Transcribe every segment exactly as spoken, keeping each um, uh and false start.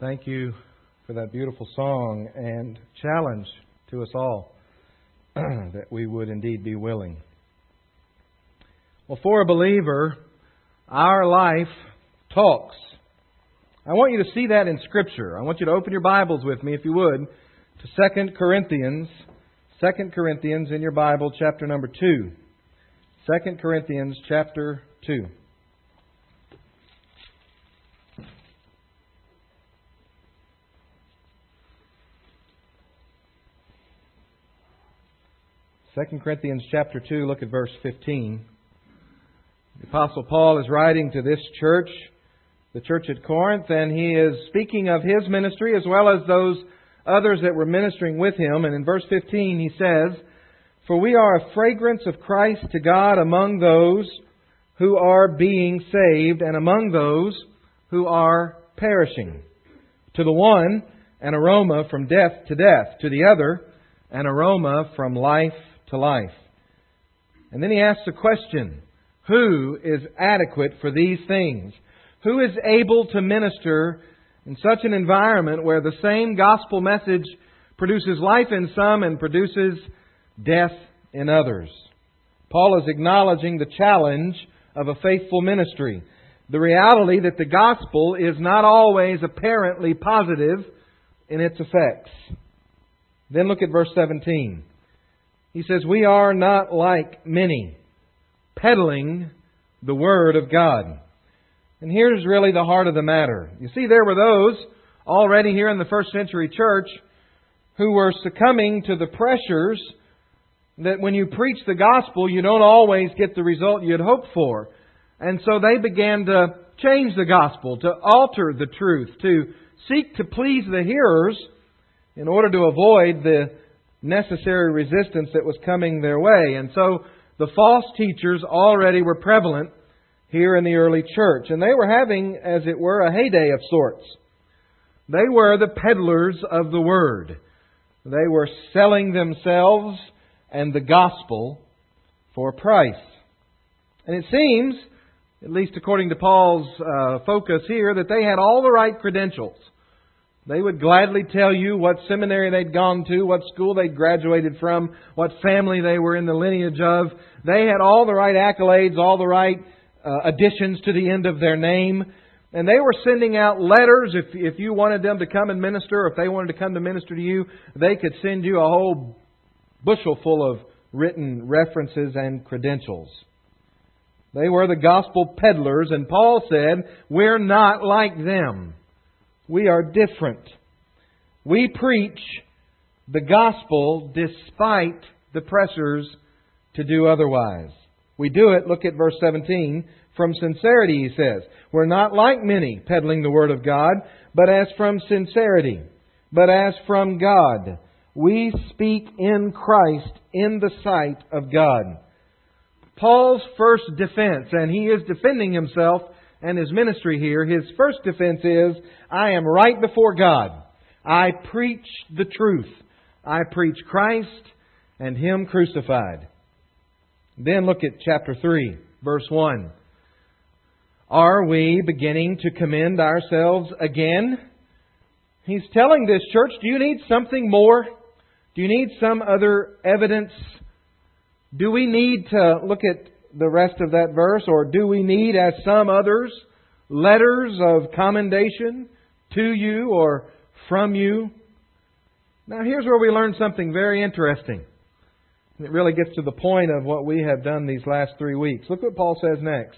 Thank you for that beautiful song and challenge to us all that we would indeed be willing. Well, for a believer, our life talks. I want you to see that in Scripture. I want you to open your Bibles with me, if you would, to Second Corinthians. Second Corinthians in your Bible, chapter number two. Second Corinthians chapter two. Second Corinthians chapter two, look at verse fifteen. The Apostle Paul is writing to this church, the church at Corinth, and he is speaking of his ministry as well as those others that were ministering with him. And in verse fifteen he says, "For we are a fragrance of Christ to God among those who are being saved and among those who are perishing. To the one, an aroma from death to death. To the other, an aroma from life to life." And then he asks a question. Who is adequate for these things? Who is able to minister in such an environment where the same gospel message produces life in some and produces death in others? Paul is acknowledging the challenge of a faithful ministry. The reality that the gospel is not always apparently positive in its effects. Then look at verse seventeen. He says, "We are not like many, peddling the Word of God." And here's really the heart of the matter. You see, there were those already here in the first century church who were succumbing to the pressures that when you preach the gospel, you don't always get the result you'd hoped for. And so they began to change the gospel, to alter the truth, to seek to please the hearers in order to avoid the necessary resistance that was coming their way. And so the false teachers already were prevalent here in the early church. And they were having, as it were, a heyday of sorts. They were the peddlers of the Word. They were selling themselves and the gospel for a price. And it seems, at least according to Paul's uh, focus here, that they had all the right credentials. They would gladly tell you what seminary they'd gone to, what school they'd graduated from, what family they were in the lineage of. They had all the right accolades, all the right uh, additions to the end of their name. And they were sending out letters. If, if you wanted them to come and minister, or if they wanted to come to minister to you, they could send you a whole bushel full of written references and credentials. They were the gospel peddlers, and Paul said, we're not like them. We are different. We preach the gospel despite the pressures to do otherwise. We do it, look at verse seventeen, from sincerity, he says. We're not like many peddling the Word of God, but as from sincerity, but as from God. We speak in Christ in the sight of God. Paul's first defense, and he is defending himself and his ministry here, his first defense is, I am right before God. I preach the truth. I preach Christ and Him crucified. Then look at chapter three, verse one. Are we beginning to commend ourselves again? He's telling this church, do you need something more? Do you need some other evidence? Do we need to look at the rest of that verse, or do we need, as some others, letters of commendation to you or from you? Now here's where we learn something very interesting. It really gets to the point of what we have done these last three weeks. Look what Paul says next.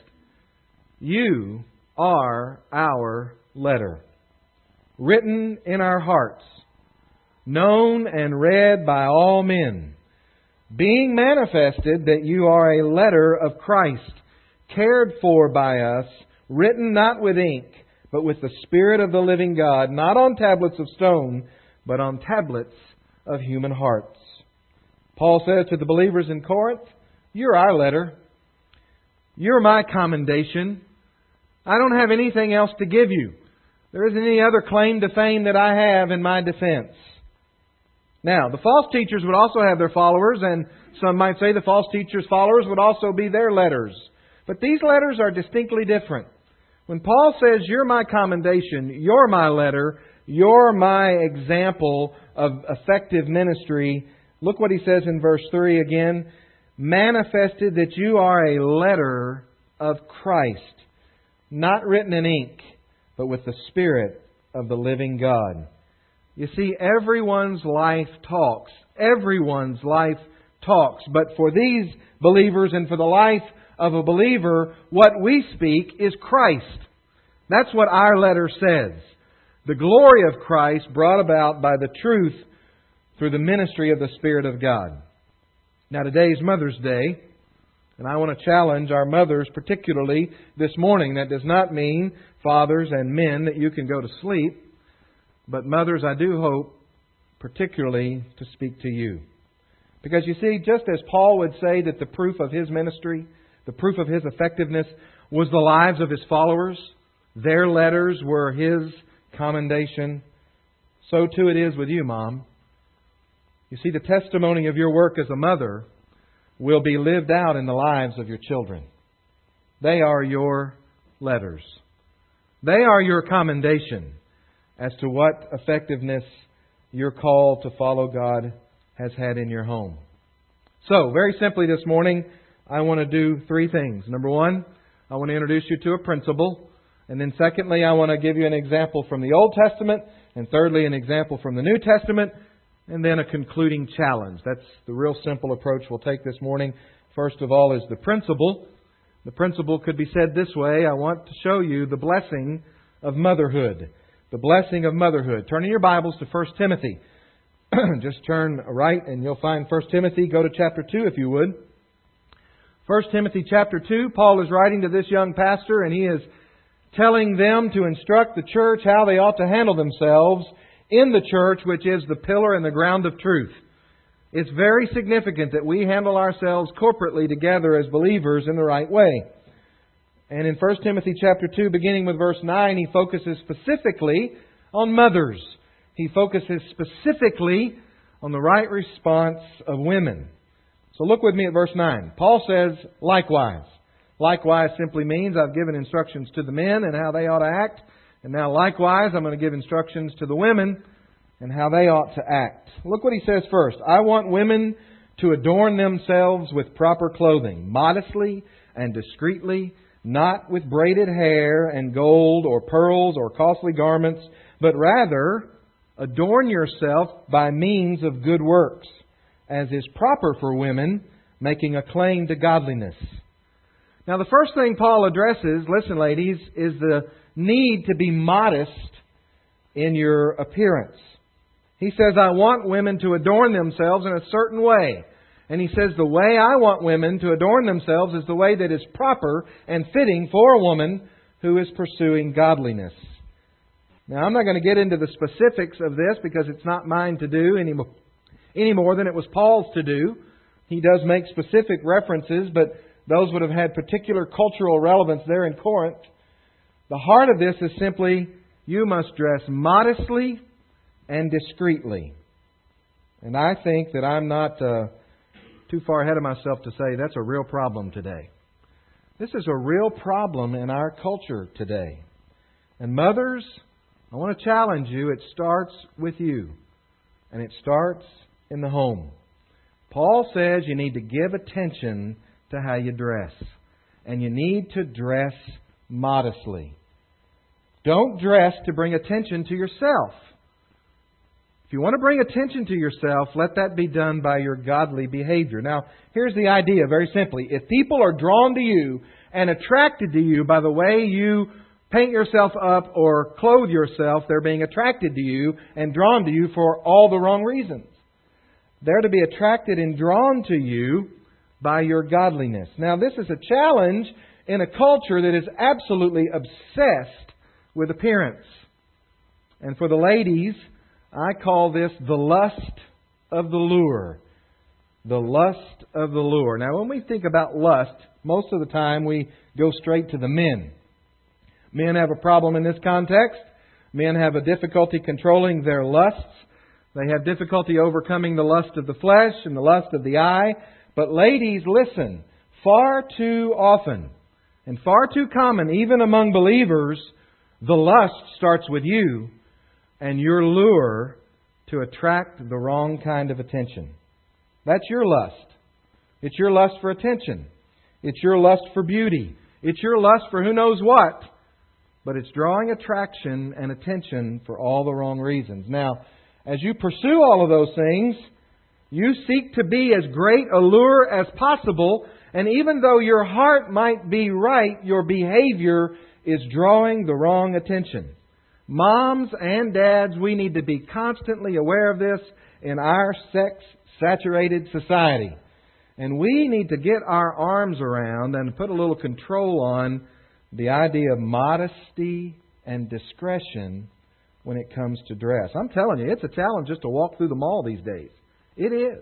You are our letter, written in our hearts, known and read by all men, being manifested that you are a letter of Christ, cared for by us, written not with ink, but with the Spirit of the living God, not on tablets of stone, but on tablets of human hearts. Paul says to the believers in Corinth, you're our letter. You're my commendation. I don't have anything else to give you. There isn't any other claim to fame that I have in my defense. Now, the false teachers would also have their followers, and some might say the false teachers' followers would also be their letters. But these letters are distinctly different. When Paul says, you're my commendation, you're my letter, you're my example of effective ministry. Look what he says in verse three again. Manifested that you are a letter of Christ, not written in ink, but with the Spirit of the living God. You see, everyone's life talks. Everyone's life talks. But for these believers and for the life of a believer, what we speak is Christ. That's what our letter says. The glory of Christ brought about by the truth through the ministry of the Spirit of God. Now, today is Mother's Day, and I want to challenge our mothers, particularly this morning. That does not mean, fathers and men, that you can go to sleep. But mothers, I do hope, particularly, to speak to you. Because you see, just as Paul would say that the proof of his ministry, the proof of his effectiveness, was the lives of his followers, their letters were his commendation, so too it is with you, Mom. You see, the testimony of your work as a mother will be lived out in the lives of your children. They are your letters. They are your commendation as to what effectiveness your call to follow God has had in your home. So, very simply this morning, I want to do three things. Number one, I want to introduce you to a principle. And then secondly, I want to give you an example from the Old Testament. And thirdly, an example from the New Testament. And then a concluding challenge. That's the real simple approach we'll take this morning. First of all is the principle. The principle could be said this way. I want to show you the blessing of motherhood. The blessing of motherhood. Turn in your Bibles to First Timothy. Just turn right and you'll find First Timothy. Go to chapter two if you would. First Timothy chapter two. Paul is writing to this young pastor and he is telling them to instruct the church how they ought to handle themselves in the church, which is the pillar and the ground of truth. It's very significant that we handle ourselves corporately together as believers in the right way. And in First Timothy chapter two, beginning with verse nine, he focuses specifically on mothers. He focuses specifically on the right response of women. So look with me at verse nine. Paul says, likewise. Likewise simply means I've given instructions to the men and how they ought to act. And now likewise, I'm going to give instructions to the women and how they ought to act. Look what he says first. I want women to adorn themselves with proper clothing, modestly and discreetly, not with braided hair and gold or pearls or costly garments, but rather adorn yourself by means of good works, as is proper for women, making a claim to godliness. Now the first thing Paul addresses, listen ladies, is the need to be modest in your appearance. He says, I want women to adorn themselves in a certain way. And he says, the way I want women to adorn themselves is the way that is proper and fitting for a woman who is pursuing godliness. Now, I'm not going to get into the specifics of this because it's not mine to do any more, any more than it was Paul's to do. He does make specific references, but those would have had particular cultural relevance there in Corinth. The heart of this is simply, you must dress modestly and discreetly. And I think that I'm not uh, too far ahead of myself to say that's a real problem today. This is a real problem in our culture today. And mothers, I want to challenge you. It starts with you. And it starts in the home. Paul says you need to give attention to how you dress. And you need to dress modestly. Don't dress to bring attention to yourself. If you want to bring attention to yourself, let that be done by your godly behavior. Now, here's the idea very simply. If people are drawn to you and attracted to you by the way you paint yourself up or clothe yourself, they're being attracted to you and drawn to you for all the wrong reasons. They're to be attracted and drawn to you by your godliness. Now, this is a challenge in a culture that is absolutely obsessed with appearance. And for the ladies, I call this the lust of the lure. The lust of the lure. Now, when we think about lust, most of the time we go straight to the men. Men have a problem in this context. Men have a difficulty controlling their lusts. They have difficulty overcoming the lust of the flesh and the lust of the eye. But ladies, listen, far too often and far too common, even among believers, the lust starts with you and your lure to attract the wrong kind of attention. That's your lust. It's your lust for attention. It's your lust for beauty. It's your lust for who knows what. But it's drawing attraction and attention for all the wrong reasons. Now, as you pursue all of those things, you seek to be as great a lure as possible. And even though your heart might be right, your behavior is drawing the wrong attention. Moms and dads, we need to be constantly aware of this in our sex-saturated society. And we need to get our arms around and put a little control on the idea of modesty and discretion when it comes to dress. I'm telling you, it's a challenge just to walk through the mall these days. It is.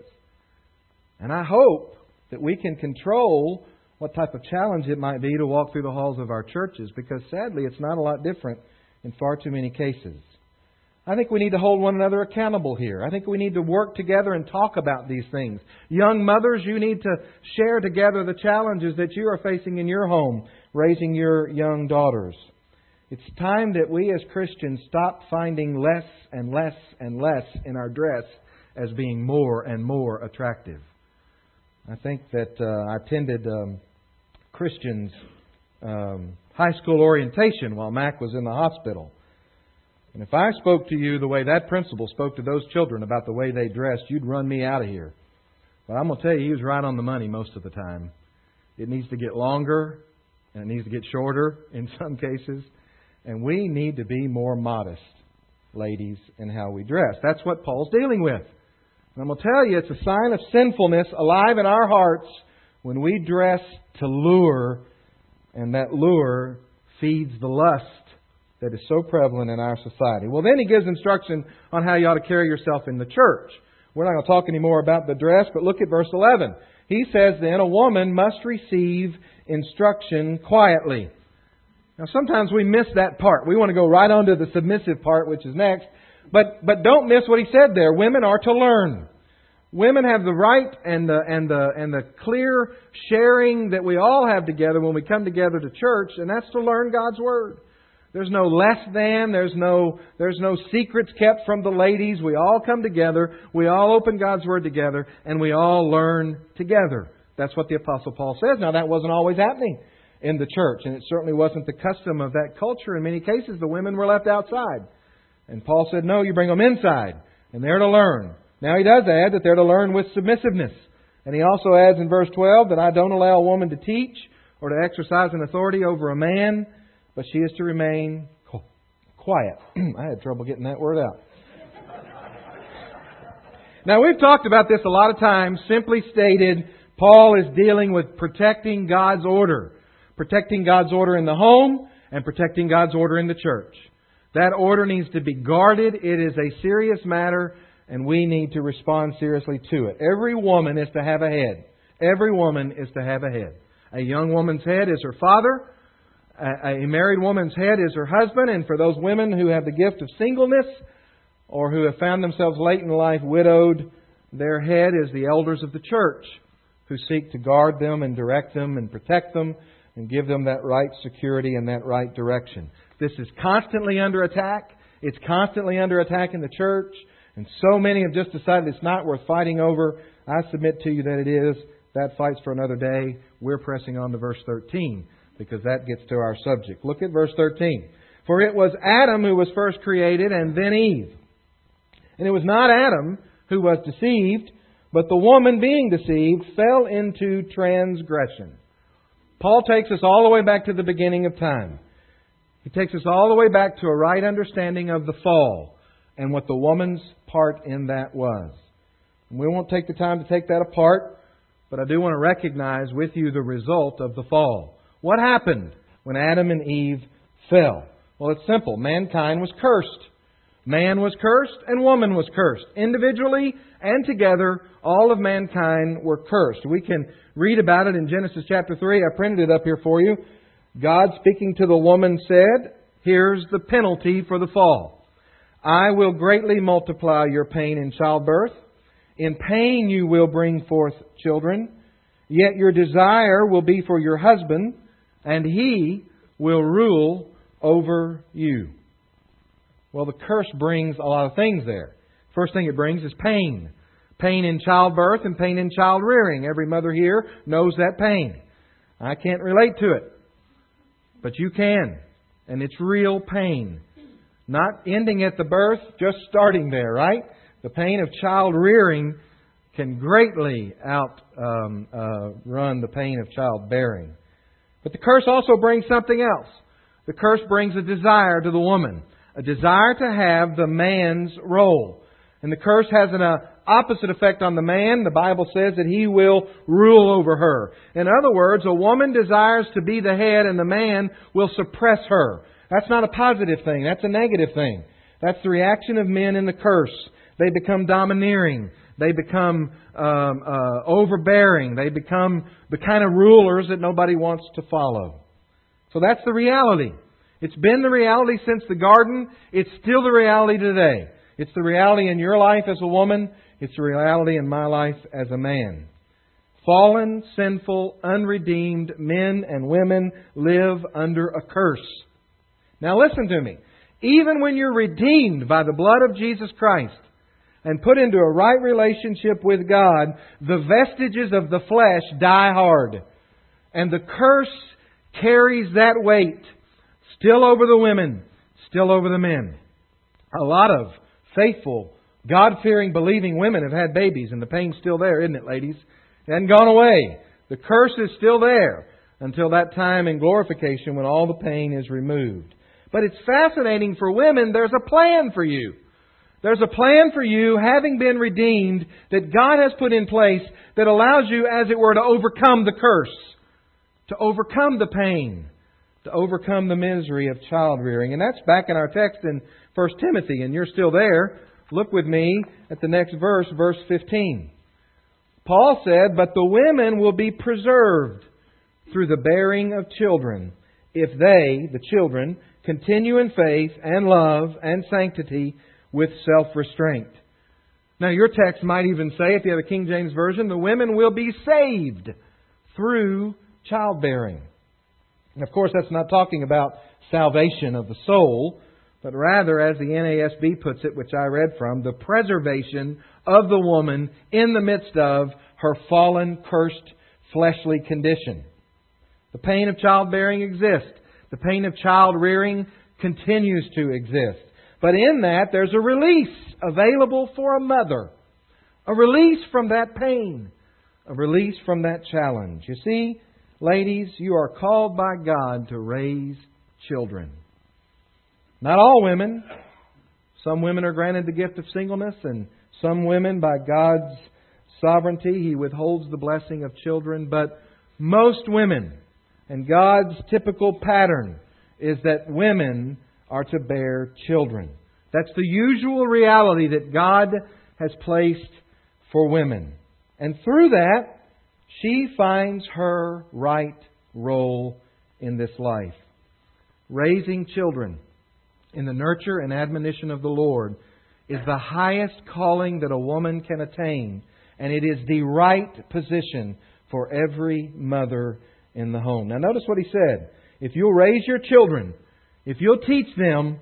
And I hope that we can control what type of challenge it might be to walk through the halls of our churches, because sadly it's not a lot different in far too many cases. I think we need to hold one another accountable here. I think we need to work together and talk about these things. Young mothers, you need to share together the challenges that you are facing in your home, raising your young daughters. It's time that we as Christians stop finding less and less and less in our dress as being more and more attractive. I think that uh, I attended um, Christians' um, high school orientation while Mac was in the hospital. And if I spoke to you the way that principal spoke to those children about the way they dressed, you'd run me out of here. But I'm going to tell you, he was right on the money most of the time. It needs to get longer, and it needs to get shorter in some cases. And we need to be more modest, ladies, in how we dress. That's what Paul's dealing with. And I'm going to tell you, it's a sign of sinfulness alive in our hearts when we dress to lure, and that lure feeds the lust that is so prevalent in our society. Well, then he gives instruction on how you ought to carry yourself in the church. We're not going to talk anymore about the dress, but look at verse eleven. He says, then a woman must receive instruction quietly. Now, sometimes we miss that part. We want to go right on to the submissive part, which is next. But but don't miss what he said there. Women are to learn. Women have the right and the and the and the clear sharing that we all have together when we come together to church, and that's to learn God's Word. There's no less than, there's no there's no secrets kept from the ladies. We all come together, we all open God's Word together, and we all learn together. That's what the Apostle Paul says. Now, that wasn't always happening in the church, and it certainly wasn't the custom of that culture. In many cases, the women were left outside. And Paul said, no, you bring them inside, and they're to learn. Now, he does add that they're to learn with submissiveness. And he also adds in verse twelve that I don't allow a woman to teach or to exercise an authority over a man, but she is to remain quiet. I had trouble getting that word out. Now, we've talked about this a lot of times. Simply stated, Paul is dealing with protecting God's order. Protecting God's order in the home and protecting God's order in the church. That order needs to be guarded. It is a serious matter, and we need to respond seriously to it. Every woman is to have a head. Every woman is to have a head. A young woman's head is her father. A married woman's head is her husband. And for those women who have the gift of singleness or who have found themselves late in life widowed, their head is the elders of the church who seek to guard them and direct them and protect them and give them that right security and that right direction. This is constantly under attack. It's constantly under attack in the church. And so many have just decided it's not worth fighting over. I submit to you that it is. That fight's for another day. We're pressing on to verse thirteen because that gets to our subject. Look at verse thirteen. For it was Adam who was first created and then Eve. And it was not Adam who was deceived, but the woman being deceived fell into transgression. Paul takes us all the way back to the beginning of time. He takes us all the way back to a right understanding of the fall and what the woman's part in that was. And we won't take the time to take that apart, but I do want to recognize with you the result of the fall. What happened when Adam and Eve fell? Well, it's simple. Mankind was cursed. Man was cursed and woman was cursed. Individually and together, all of mankind were cursed. We can read about it in Genesis chapter three. I printed it up here for you. God, speaking to the woman, said, here's the penalty for the fall. I will greatly multiply your pain in childbirth. In pain you will bring forth children. Yet your desire will be for your husband, and he will rule over you. Well, the curse brings a lot of things there. First thing it brings is pain. Pain in childbirth and pain in child rearing. Every mother here knows that pain. I can't relate to it. But you can. And it's real pain. Not ending at the birth, just starting there, right? The pain of child rearing can greatly outrun um, uh, run the pain of childbearing. But the curse also brings something else. The curse brings a desire to the woman. A desire to have the man's role. And the curse has an uh, opposite effect on the man. The Bible says that he will rule over her. In other words, a woman desires to be the head and the man will suppress her. That's not a positive thing. That's a negative thing. That's the reaction of men in the curse. They become domineering. They become um, uh, overbearing. They become the kind of rulers that nobody wants to follow. So that's the reality. It's been the reality since the garden. It's still the reality today. It's the reality in your life as a woman. It's the reality in my life as a man. Fallen, sinful, unredeemed men and women live under a curse. Now listen to me. Even when you're redeemed by the blood of Jesus Christ and put into a right relationship with God, the vestiges of the flesh die hard. And the curse carries that weight still over the women, still over the men. A lot of faithful, God-fearing, believing women have had babies, and the pain's still there, isn't it, ladies? It hasn't gone away. The curse is still there until that time in glorification when all the pain is removed. But it's fascinating for women, there's a plan for you. There's a plan for you, having been redeemed, that God has put in place that allows you, as it were, to overcome the curse, to overcome the pain, to overcome the misery of child rearing. And that's back in our text in First Timothy, and you're still there. Look with me at the next verse, verse fifteen. Paul said, "But the women will be preserved through the bearing of children, if they, the children, continue in faith and love and sanctity with self-restraint." Now your text might even say, if you have a King James Version, the women will be saved through childbearing. And of course, that's not talking about salvation of the soul, but rather, as the N A S B puts it, which I read from, the preservation of the woman in the midst of her fallen, cursed, fleshly condition. The pain of childbearing exists. The pain of child rearing continues to exist. But in that, there's a release available for a mother. A release from that pain. A release from that challenge. You see, ladies, you are called by God to raise children. Not all women. Some women are granted the gift of singleness, and some women, by God's sovereignty, He withholds the blessing of children. But most women, and God's typical pattern, is that women are to bear children. That's the usual reality that God has placed for women. And through that, she finds her right role in this life. Raising children in the nurture and admonition of the Lord is the highest calling that a woman can attain. And it is the right position for every mother in the home. Now notice what he said. If you'll raise your children, if you'll teach them,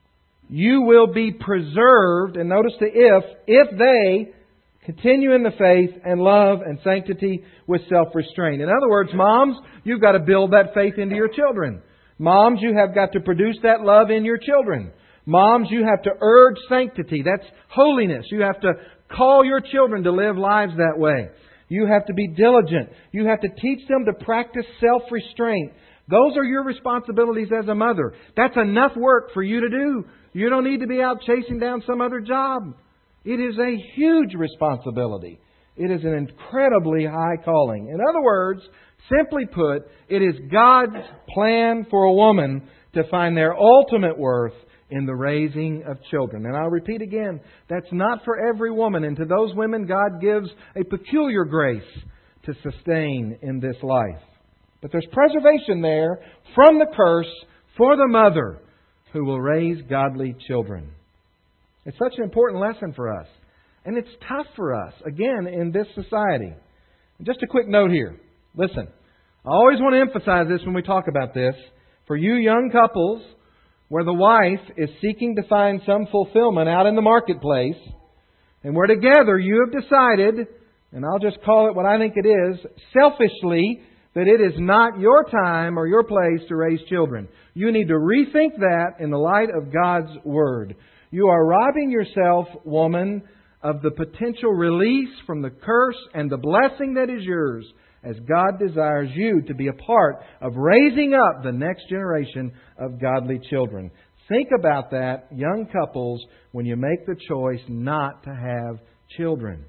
you will be preserved. And notice the if, if they continue in the faith and love and sanctity with self-restraint. In other words, moms, you've got to build that faith into your children. Moms, you have got to produce that love in your children. Moms, you have to urge sanctity. That's holiness. You have to call your children to live lives that way. You have to be diligent. You have to teach them to practice self-restraint. Those are your responsibilities as a mother. That's enough work for you to do. You don't need to be out chasing down some other job. It is a huge responsibility. It is an incredibly high calling. In other words, simply put, it is God's plan for a woman to find their ultimate worth in the raising of children. And I'll repeat again, that's not for every woman. And to those women, God gives a peculiar grace to sustain in this life. But there's preservation there from the curse for the mother who will raise godly children. It's such an important lesson for us. And it's tough for us, again, in this society. Just a quick note here. Listen, I always want to emphasize this when we talk about this. For you young couples where the wife is seeking to find some fulfillment out in the marketplace, and where together you have decided, and I'll just call it what I think it is, selfishly, that it is not your time or your place to raise children. You need to rethink that in the light of God's Word. You are robbing yourself, woman, of the potential release from the curse and the blessing that is yours, as God desires you to be a part of raising up the next generation of godly children. Think about that, young couples, when you make the choice not to have children.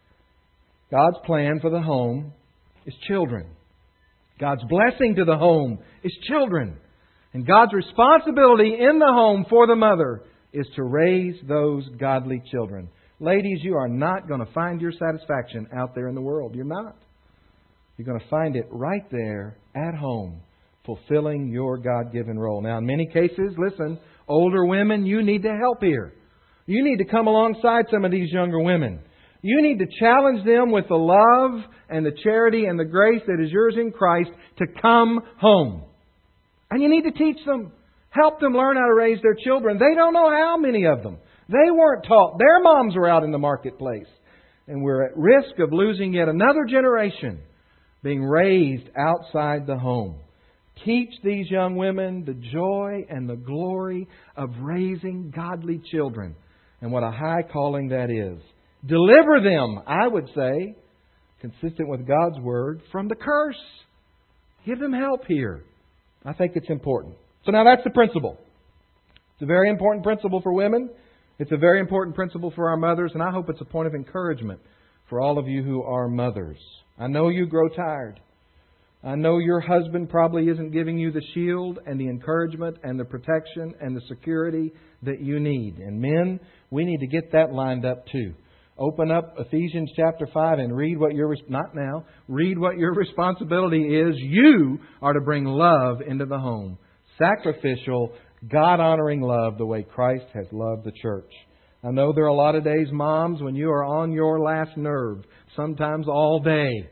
God's plan for the home is children. God's blessing to the home is children. And God's responsibility in the home for the mother is to raise those godly children. Ladies, you are not going to find your satisfaction out there in the world. You're not. You're going to find it right there at home, fulfilling your God-given role. Now, in many cases, listen, older women, you need to help here. You need to come alongside some of these younger women. You need to challenge them with the love and the charity and the grace that is yours in Christ to come home. And you need to teach them. Help them learn how to raise their children. They don't know how, many of them. They weren't taught. Their moms were out in the marketplace. And we're at risk of losing yet another generation being raised outside the home. Teach these young women the joy and the glory of raising godly children. And what a high calling that is. Deliver them, I would say, consistent with God's Word, from the curse. Give them help here. I think it's important. So now that's the principle. It's a very important principle for women. It's a very important principle for our mothers. And I hope it's a point of encouragement for all of you who are mothers. I know you grow tired. I know your husband probably isn't giving you the shield and the encouragement and the protection and the security that you need. And men, we need to get that lined up too. Open up Ephesians chapter five and read what your, not now, read what your responsibility is. You are to bring love into the home. Sacrificial, God-honoring love the way Christ has loved the church. I know there are a lot of days, moms, when you are on your last nerve, sometimes all day.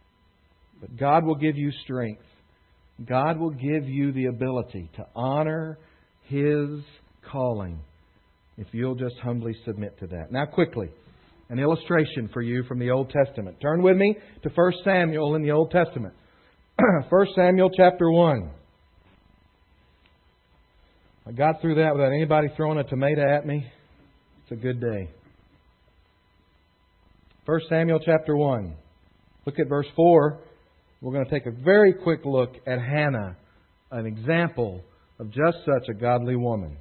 But God will give you strength. God will give you the ability to honor His calling if you'll just humbly submit to that. Now quickly, an illustration for you from the Old Testament. Turn with me to First Samuel in the Old Testament. First Samuel chapter one. I got through that without anybody throwing a tomato at me. It's a good day. First Samuel chapter one. Look at verse four. We're going to take a very quick look at Hannah, an example of just such a godly woman.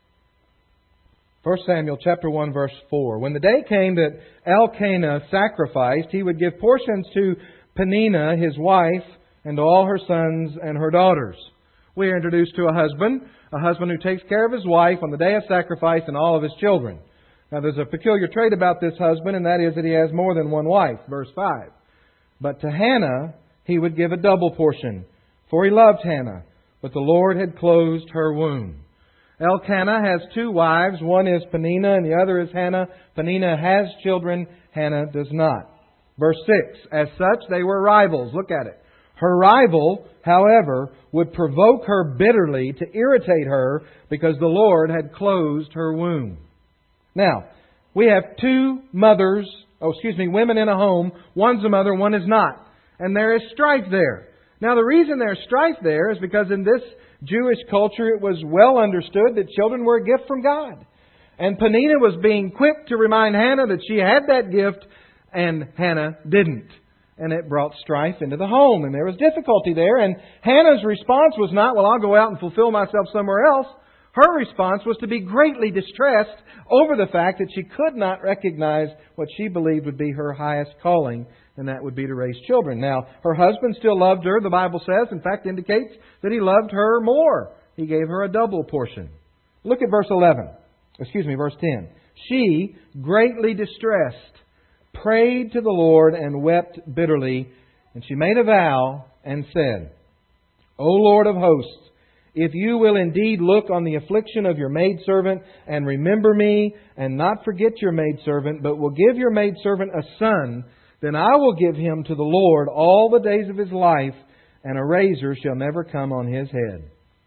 First Samuel chapter one verse four. When the day came that Elkanah sacrificed, he would give portions to Peninnah, his wife, and to all her sons and her daughters. We are introduced to a husband, a husband who takes care of his wife on the day of sacrifice and all of his children. Now there's a peculiar trait about this husband, and that is that he has more than one wife. Verse five. But to Hannah he would give a double portion, for he loved Hannah, but the Lord had closed her womb. Elkanah has two wives. One is Peninnah and the other is Hannah. Peninnah has children. Hannah does not. Verse six. As such, they were rivals. Look at it. Her rival, however, would provoke her bitterly to irritate her because the Lord had closed her womb. Now, we have two mothers, oh, excuse me, women in a home. One's a mother, one is not. And there is strife there. Now, the reason there's strife there is because in this Jewish culture, it was well understood that children were a gift from God. And Peninnah was being quick to remind Hannah that she had that gift, and Hannah didn't. And it brought strife into the home, and there was difficulty there. And Hannah's response was not, well, I'll go out and fulfill myself somewhere else. Her response was to be greatly distressed over the fact that she could not recognize what she believed would be her highest calling, and that would be to raise children. Now, her husband still loved her, the Bible says. In fact, indicates that he loved her more. He gave her a double portion. Look at verse eleven. Excuse me, verse ten. She, greatly distressed, prayed to the Lord and wept bitterly. And she made a vow and said, O Lord of hosts, if you will indeed look on the affliction of your maidservant and remember me and not forget your maidservant, but will give your maidservant a son, then I will give him to the Lord all the days of his life, and a razor shall never come on his head.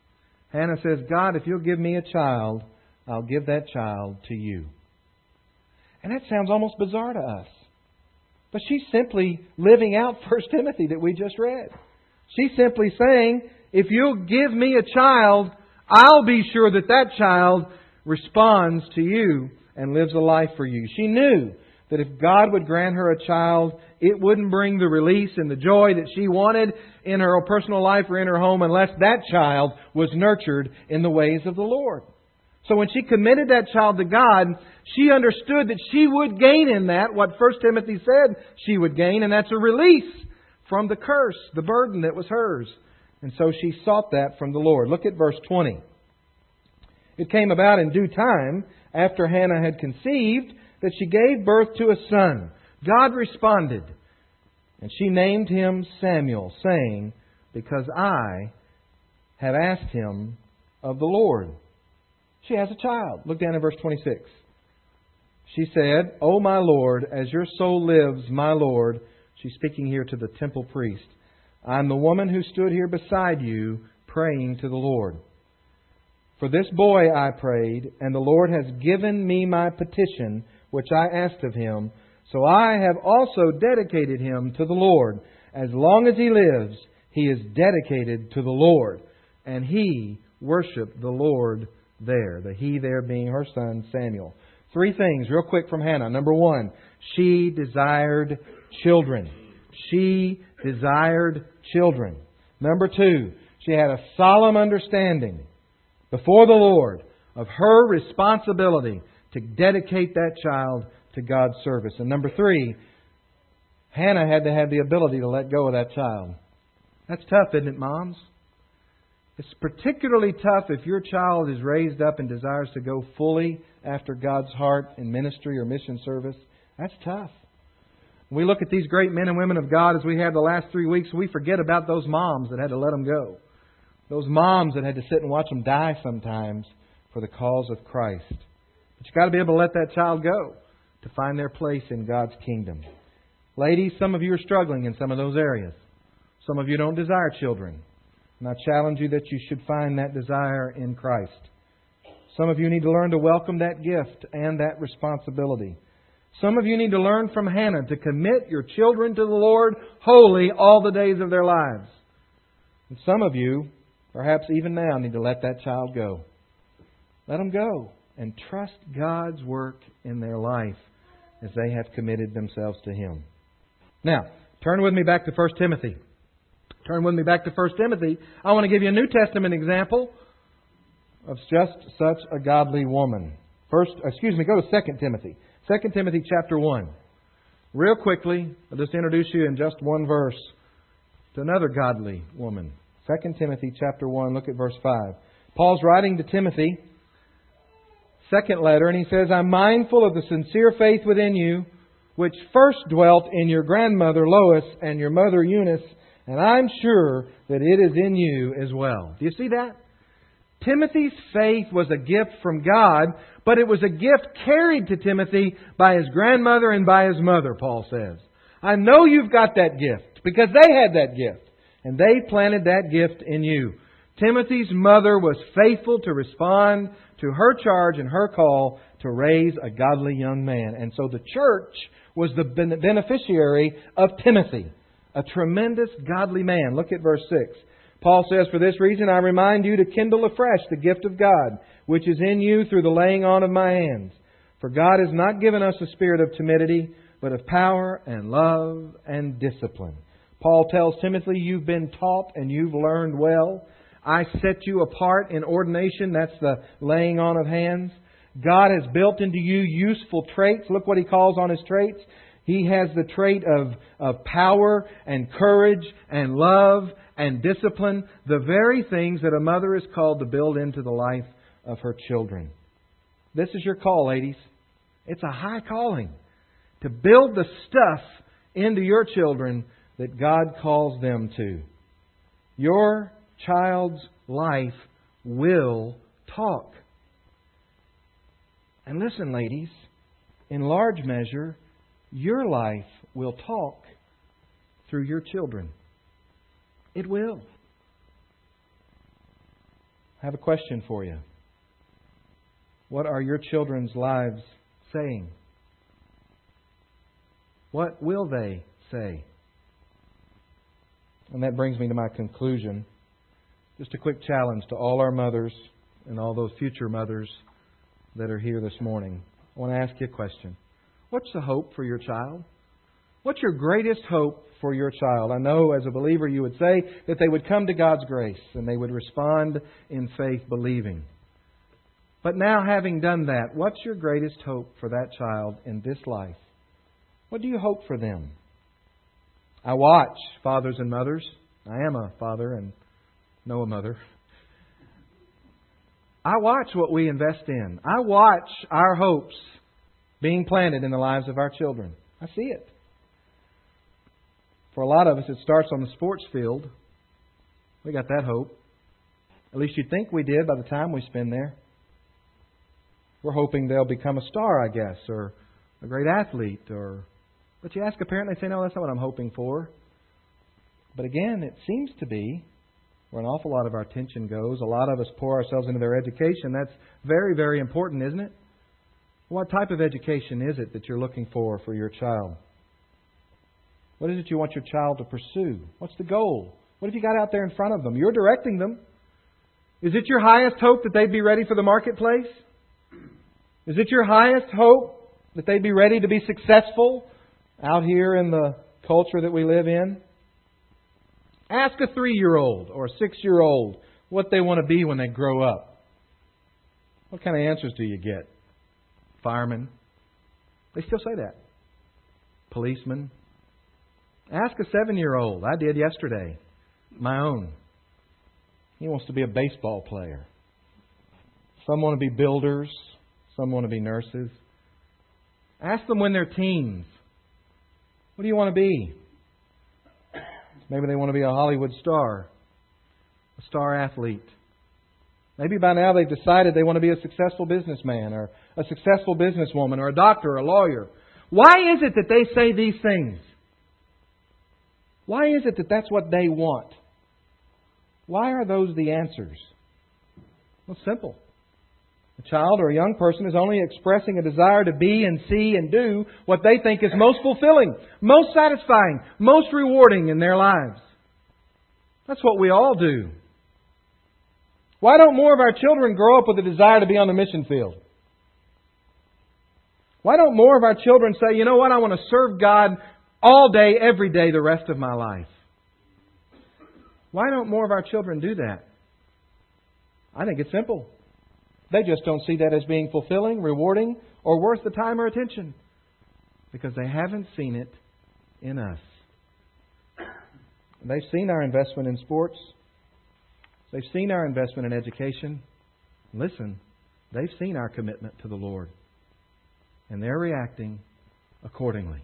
Hannah says, God, if you'll give me a child, I'll give that child to you. And that sounds almost bizarre to us. But she's simply living out First Timothy that we just read. She's simply saying, if you'll give me a child, I'll be sure that that child responds to you and lives a life for you. She knew that if God would grant her a child, it wouldn't bring the release and the joy that she wanted in her personal life or in her home unless that child was nurtured in the ways of the Lord. So when she committed that child to God, she understood that she would gain in that what First Timothy said she would gain, and that's a release from the curse, the burden that was hers. And so she sought that from the Lord. Look at verse twenty. It came about in due time, after Hannah had conceived, that she gave birth to a son. God responded, and she named him Samuel, saying, because I have asked him of the Lord. She has a child. Look down at verse twenty-six. She said, O my Lord, as your soul lives, my Lord. She's speaking here to the temple priest. I'm the woman who stood here beside you, praying to the Lord. For this boy I prayed, and the Lord has given me my petition, which I asked of Him. So I have also dedicated him to the Lord. As long as he lives, he is dedicated to the Lord. And he worshiped the Lord there. The he there being her son Samuel. Three things real quick from Hannah. Number one, she desired children. She desired children. Number two, she had a solemn understanding before the Lord of her responsibility to dedicate that child to God's service. And number three, Hannah had to have the ability to let go of that child. That's tough, isn't it, moms? It's particularly tough if your child is raised up and desires to go fully after God's heart in ministry or mission service. That's tough. When we look at these great men and women of God as we have the last three weeks, we forget about those moms that had to let them go. Those moms that had to sit and watch them die sometimes for the cause of Christ. But you've got to be able to let that child go to find their place in God's kingdom. Ladies, some of you are struggling in some of those areas. Some of you don't desire children. And I challenge you that you should find that desire in Christ. Some of you need to learn to welcome that gift and that responsibility. Some of you need to learn from Hannah to commit your children to the Lord wholly all the days of their lives. And some of you, perhaps even now, need to let that child go. Let them go and trust God's work in their life as they have committed themselves to Him. Now, turn with me back to First Timothy. Turn with me back to First Timothy. I want to give you a New Testament example of just such a godly woman. First, excuse me, go to Second Timothy. Second Timothy chapter one. Real quickly, I'll just introduce you in just one verse to another godly woman. Second Timothy chapter one, look at verse five. Paul's writing to Timothy, second letter, and he says, I'm mindful of the sincere faith within you, which first dwelt in your grandmother Lois and your mother Eunice, and I'm sure that it is in you as well. Do you see that? Timothy's faith was a gift from God, but it was a gift carried to Timothy by his grandmother and by his mother, Paul says. I know you've got that gift because they had that gift, and they planted that gift in you. Timothy's mother was faithful to respond to her charge and her call to raise a godly young man. And so the church was the beneficiary of Timothy, a tremendous godly man. Look at verse six. Paul says, for this reason I remind you to kindle afresh the gift of God, which is in you through the laying on of my hands. For God has not given us a spirit of timidity, but of power and love and discipline. Paul tells Timothy, you've been taught and you've learned well. I set you apart in ordination. That's the laying on of hands. God has built into you useful traits. Look what he calls on his traits. He has the trait of, of power and courage and love and discipline. The very things that a mother is called to build into the life of her children. This is your call, ladies. It's a high calling to build the stuff into your children that God calls them to. Your child's life will talk. And listen, ladies, in large measure, your life will talk through your children. It will. I have a question for you. What are your children's lives saying? What will they say? And that brings me to my conclusion. Just a quick challenge to all our mothers and all those future mothers that are here this morning. I want to ask you a question. What's the hope for your child? What's your greatest hope for your child? I know as a believer you would say that they would come to God's grace and they would respond in faith believing. But now having done that, what's your greatest hope for that child in this life? What do you hope for them? I watch fathers and mothers. I am a father and know a mother. I watch what we invest in. I watch our hopes being planted in the lives of our children. I see it. For a lot of us, it starts on the sports field. We got that hope. At least you'd think we did by the time we spend there. We're hoping they'll become a star, I guess, or a great athlete. Or, but you ask a parent, they say, no, that's not what I'm hoping for. But again, it seems to be where an awful lot of our attention goes. A lot of us pour ourselves into their education. That's very, very important, isn't it? What type of education is it that you're looking for for your child? What is it you want your child to pursue? What's the goal? What have you got out there in front of them? You're directing them. Is it your highest hope that they'd be ready for the marketplace? Is it your highest hope that they'd be ready to be successful out here in the culture that we live in? Ask a three-year-old or a six-year-old what they want to be when they grow up. What kind of answers do you get? Fireman. They still say that. Policeman. Ask a seven-year-old. I did yesterday. My own. He wants to be a baseball player. Some want to be builders. Some want to be nurses. Ask them when they're teens. What do you want to be? Maybe they want to be a Hollywood star. A star athlete. Maybe by now they've decided they want to be a successful businessman or a successful businesswoman or a doctor or a lawyer. Why is it that they say these things? Why is it that that's what they want? Why are those the answers? Well, it's simple. A child or a young person is only expressing a desire to be and see and do what they think is most fulfilling, most satisfying, most rewarding in their lives. That's what we all do. Why don't more of our children grow up with a desire to be on the mission field? Why don't more of our children say, you know what, I want to serve God all day, every day, the rest of my life? Why don't more of our children do that? I think it's simple. They just don't see that as being fulfilling, rewarding, or worth the time or attention. Because they haven't seen it in us. They've seen our investment in sports. They've seen our investment in education. Listen, they've seen our commitment to the Lord. And they're reacting accordingly.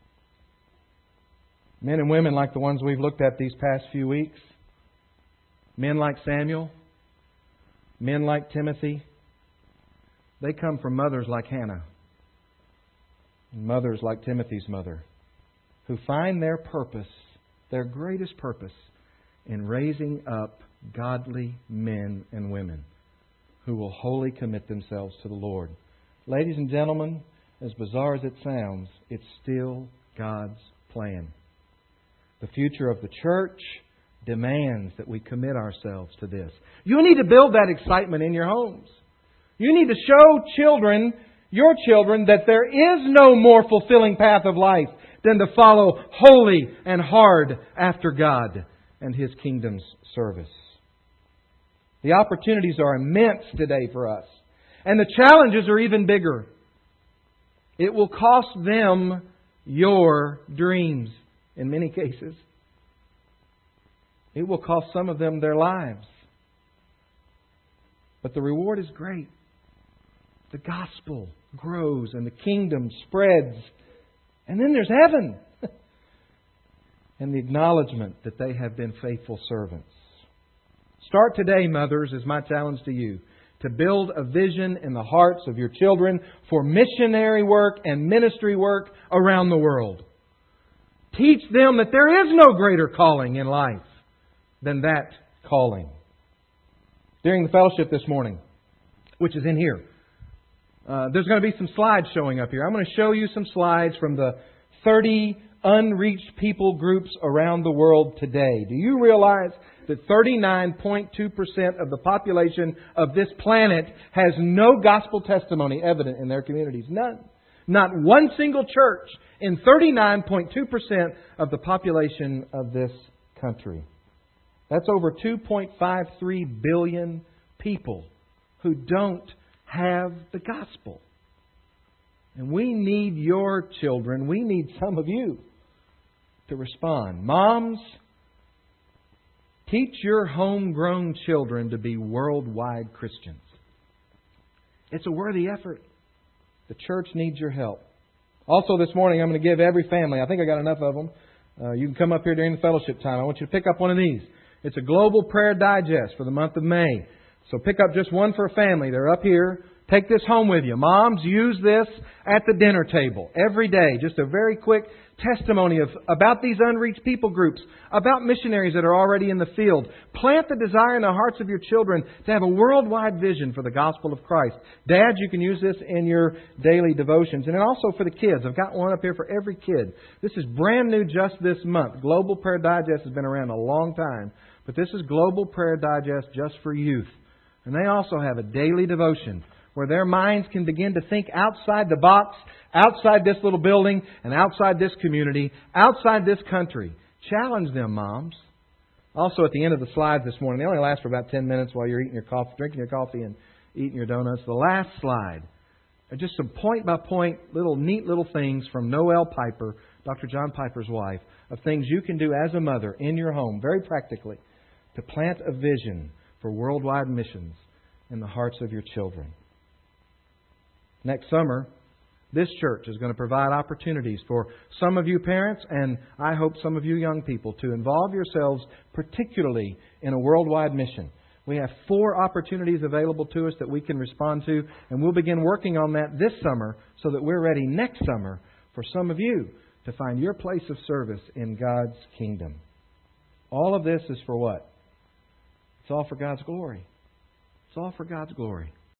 Men and women like the ones we've looked at these past few weeks. Men like Samuel. Men like Timothy. They come from mothers like Hannah. And mothers like Timothy's mother. Who find their purpose, their greatest purpose, in raising up godly men and women who will wholly commit themselves to the Lord. Ladies and gentlemen, as bizarre as it sounds, it's still God's plan. The future of the church demands that we commit ourselves to this. You need to build that excitement in your homes. You need to show children, your children, that there is no more fulfilling path of life than to follow wholly and hard after God and His kingdom's service. The opportunities are immense today for us. And the challenges are even bigger. It will cost them your dreams in many cases. It will cost some of them their lives. But the reward is great. The gospel grows and the kingdom spreads. And then there's heaven. And the acknowledgement that they have been faithful servants. Start today, mothers, is my challenge to you. To build a vision in the hearts of your children for missionary work and ministry work around the world. Teach them that there is no greater calling in life than that calling. during the fellowship this morning, which is in here. Uh, there's going to be some slides showing up here. I'm going to show you some slides from the thirty unreached people groups around the world today. Do you realize that thirty-nine point two percent of the population of this planet has no gospel testimony evident in their communities? None. Not one single church in thirty-nine point two percent of the population of this country. That's over two point five three billion people who don't have the gospel. And we need your children, we need some of you to respond. Moms, teach your homegrown children to be worldwide Christians. It's a worthy effort. The church needs your help. Also this morning I'm going to give every family, I think I got enough of them. Uh, you can come up here during the fellowship time. I want you to pick up one of these. It's a Global Prayer Digest for the month of May. So pick up just one for a family. They're up here. Take this home with you. Moms, use this at the dinner table every day. Just a very quick testimony of about these unreached people groups, about missionaries that are already in the field. Plant the desire in the hearts of your children to have a worldwide vision for the gospel of Christ. Dads, you can use this in your daily devotions. And then also for the kids. I've got one up here for every kid. This is brand new just this month. Global Prayer Digest has been around a long time. But this is Global Prayer Digest just for youth. And they also have a daily devotion where their minds can begin to think outside the box, outside this little building, and outside this community, outside this country. Challenge them, moms. Also, at the end of the slides this morning, they only last for about ten minutes while you're eating your coffee, drinking your coffee and eating your donuts. The last slide are just some point-by-point, little neat little things from Noelle Piper, Doctor John Piper's wife, of things you can do as a mother in your home, very practically, to plant a vision for worldwide missions in the hearts of your children. Next summer, this church is going to provide opportunities for some of you parents and I hope some of you young people to involve yourselves particularly in a worldwide mission. We have four opportunities available to us that we can respond to, and we'll begin working on that this summer so that we're ready next summer for some of you to find your place of service in God's kingdom. All of this is for what? It's all for God's glory. It's all for God's glory.